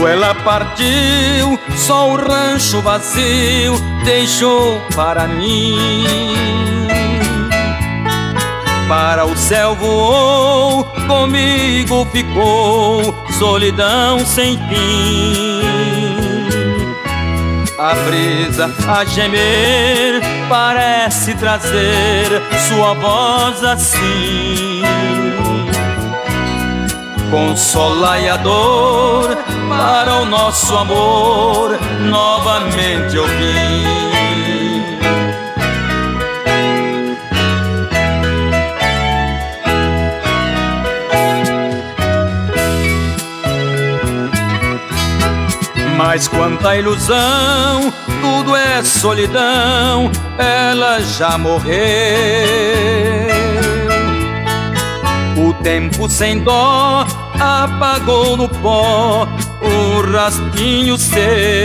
Ela partiu, só o rancho vazio deixou para mim. Para o céu voou, comigo ficou, solidão sem fim. A brisa a gemer parece trazer sua voz assim. Consolai a dor para o nosso amor novamente ouvir. Mas quanta ilusão, tudo é solidão, ela já morreu. O tempo sem dó apagou no pó o rastinho seu,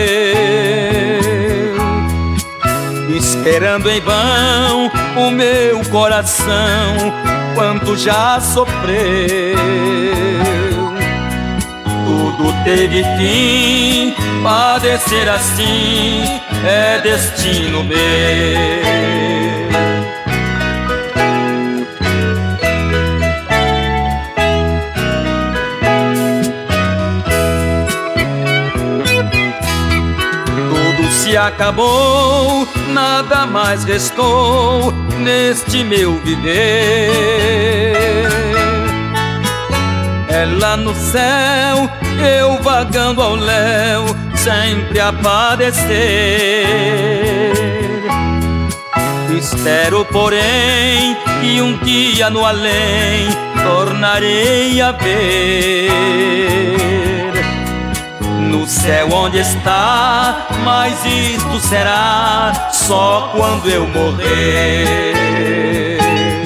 esperando em vão o meu coração, quanto já sofreu. Tudo teve fim, padecer assim é destino meu. Se acabou, nada mais restou neste meu viver. Ela no céu, eu vagando ao léu, sempre a padecer. Espero, porém, que um dia no além tornarei a ver. No céu onde está, mas isto será só quando eu morrer.